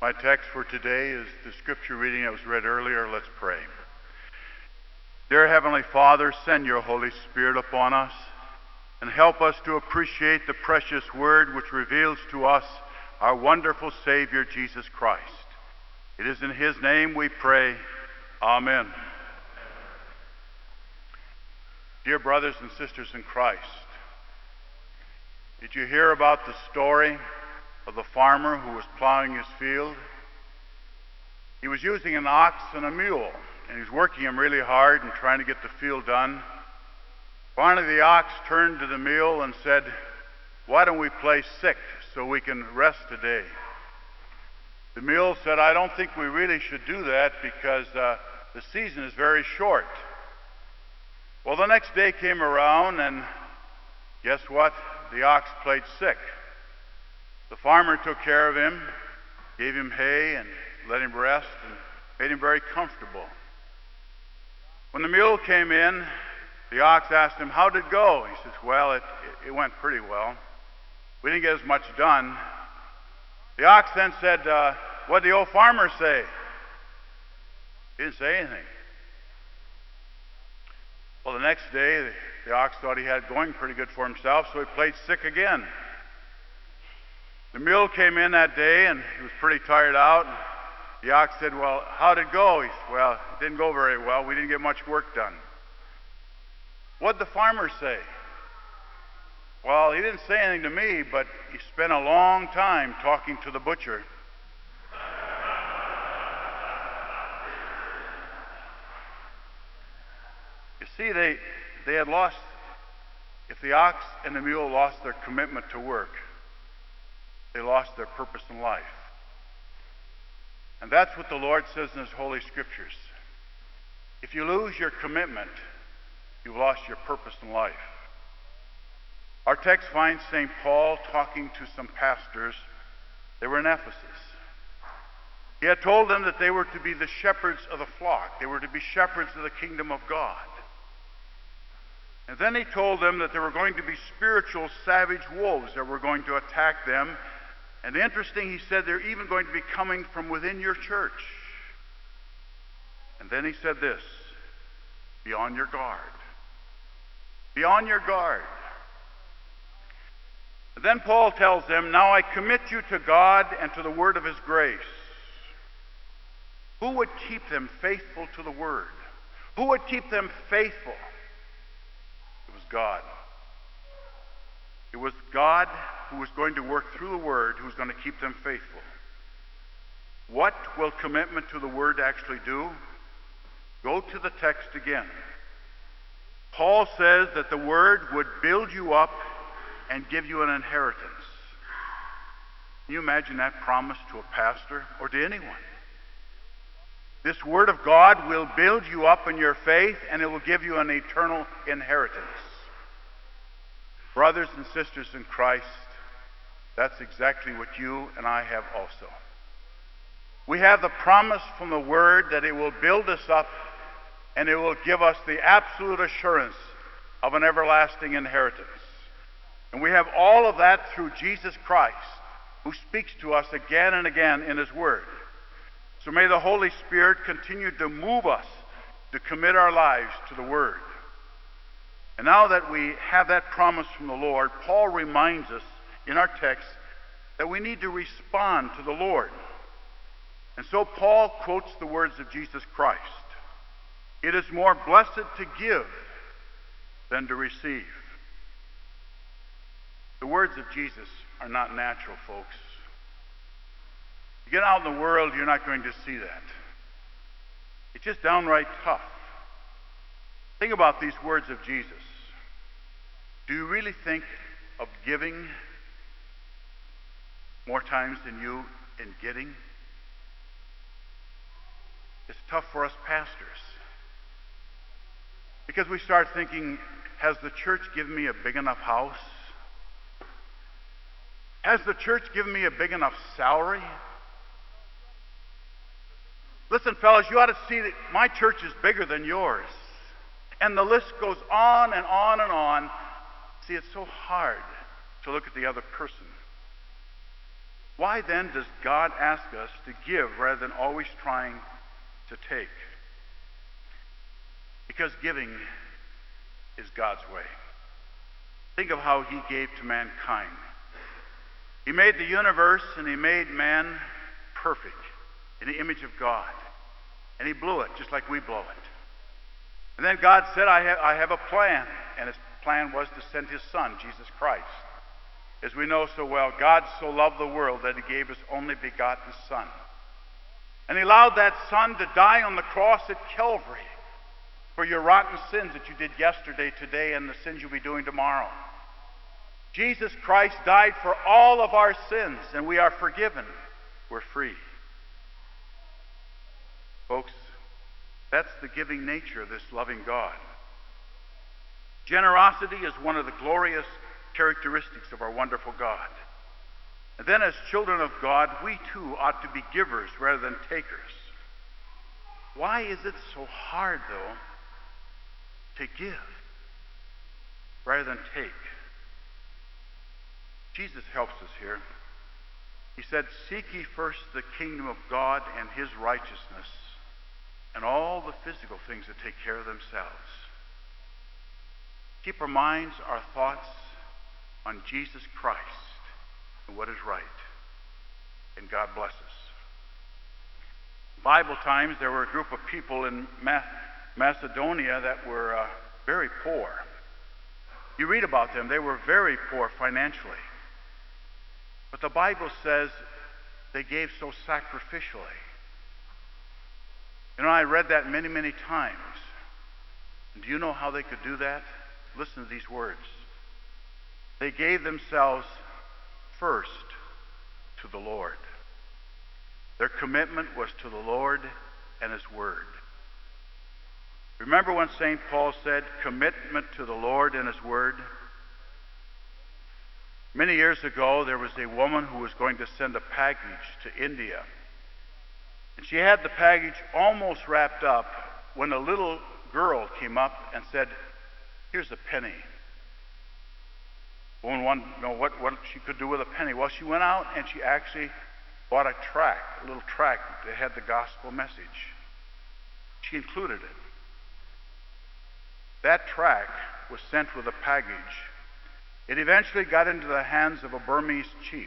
My text for today is the scripture reading that was read earlier. Let's pray. Dear Heavenly Father, send your Holy Spirit upon us and help us to appreciate the precious word which reveals to us our wonderful Savior, Jesus Christ. It is in his name we pray. Amen. Dear brothers and sisters in Christ, did you hear about the story of the farmer who was plowing his field? He was using an ox and a mule, and he was working him really hard and trying to get the field done. Finally, the ox turned to the mule and said, "Why don't we play sick so we can rest today?" The mule said, "I don't think we really should do that because the season is very short." Well, the next day came around, and guess what? The ox played sick. The farmer took care of him, gave him hay and let him rest and made him very comfortable. When the mule came in, the ox asked him, "How did it go?" He says, "Well, it went pretty well. We didn't get as much done." The ox then said, "What did the old farmer say?" He didn't say anything. Well, the next day, the ox thought he had it going pretty good for himself, so he played sick again. The mule came in that day, and he was pretty tired out. The ox said, "Well, how did it go?" He said, "Well, it didn't go very well. We didn't get much work done." What did the farmer say? "Well, he didn't say anything to me, but he spent a long time talking to the butcher." You see, they had lost, if the ox and the mule lost their commitment to work, they lost their purpose in life. And that's what the Lord says in his Holy Scriptures. If you lose your commitment, you've lost your purpose in life. Our text finds St. Paul talking to some pastors. They were in Ephesus. He had told them that they were to be the shepherds of the flock. They were to be shepherds of the kingdom of God. And then he told them that there were going to be spiritual savage wolves that were going to attack them. And interesting, he said they're even going to be coming from within your church. And then he said this, "Be on your guard. Be on your guard." And then Paul tells them, "Now I commit you to God and to the word of his grace." Who would keep them faithful to the word? Who would keep them faithful? It was God. It was God who was going to work through the Word, who was going to keep them faithful. What will commitment to the Word actually do? Go to the text again. Paul says that the Word would build you up and give you an inheritance. Can you imagine that promise to a pastor or to anyone? This Word of God will build you up in your faith, and it will give you an eternal inheritance. Brothers and sisters in Christ, that's exactly what you and I have also. We have the promise from the Word that it will build us up and it will give us the absolute assurance of an everlasting inheritance. And we have all of that through Jesus Christ, who speaks to us again and again in his Word. So may the Holy Spirit continue to move us to commit our lives to the Word. And now that we have that promise from the Lord, Paul reminds us in our text that we need to respond to the Lord. And so Paul quotes the words of Jesus Christ. "It is more blessed to give than to receive." The words of Jesus are not natural, folks. You get out in the world, you're not going to see that. It's just downright tough. Think about these words of Jesus. Do you really think of giving more times than you in getting? It's tough for us pastors, because we start thinking, has the church given me a big enough house? Has the church given me a big enough salary? Listen, fellas, you ought to see that my church is bigger than yours. And the list goes on and on and on. See, it's so hard to look at the other person. Why then does God ask us to give rather than always trying to take? Because giving is God's way. Think of how he gave to mankind. He made the universe and he made man perfect in the image of God. And he blew it just like we blow it. And then God said, I have a plan. And his plan was to send his Son, Jesus Christ. As we know so well, God so loved the world that he gave his only begotten Son. And he allowed that Son to die on the cross at Calvary for your rotten sins that you did yesterday, today, and the sins you'll be doing tomorrow. Jesus Christ died for all of our sins, and we are forgiven. We're free. Folks, that's the giving nature of this loving God. Generosity is one of the glorious characteristics of our wonderful God. And then as children of God, we too ought to be givers rather than takers. Why is it so hard, though, to give rather than take? Jesus helps us here. He said, "Seek ye first the kingdom of God and his righteousness, and all the physical things that take care of themselves." Keep our minds, our thoughts on Jesus Christ and what is right. And God bless us. Bible times, there were a group of people in Macedonia that were very poor. You read about them. They were very poor financially. But the Bible says they gave so sacrificially. You know, I read that many, many times. And do you know how they could do that? Listen to these words. They gave themselves first to the Lord. Their commitment was to the Lord and his word. Remember when St. Paul said, commitment to the Lord and his word? Many years ago, there was a woman who was going to send a package to India. And she had the package almost wrapped up when a little girl came up and said, "Here's a penny." Woman wanted to know what she could do with a penny. Well, she went out and she actually bought a little tract that had the gospel message. She included it. That tract was sent with a package. It eventually got into the hands of a Burmese chief.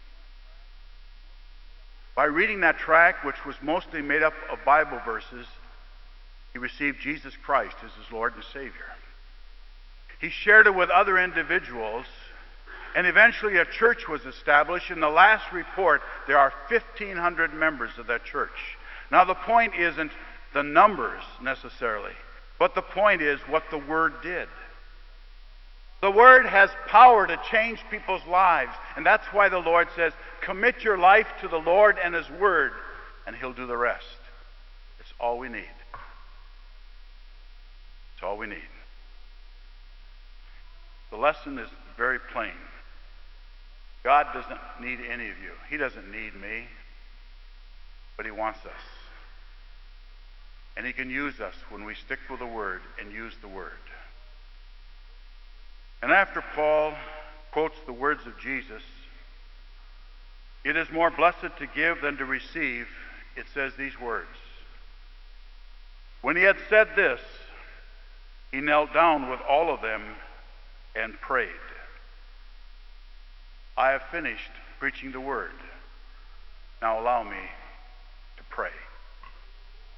By reading that tract, which was mostly made up of Bible verses, he received Jesus Christ as his Lord and Savior. He shared it with other individuals, and eventually a church was established. In the last report, there are 1,500 members of that church. Now, the point isn't the numbers necessarily, but the point is what the Word did. The Word has power to change people's lives, and that's why the Lord says, commit your life to the Lord and his Word, and he'll do the rest. It's all we need. It's all we need. The lesson is very plain. God doesn't need any of you. He doesn't need me, but he wants us. And he can use us when we stick with the Word and use the Word. And after Paul quotes the words of Jesus, "It is more blessed to give than to receive," it says these words. When he had said this, he knelt down with all of them and prayed. I have finished preaching the word. Now allow me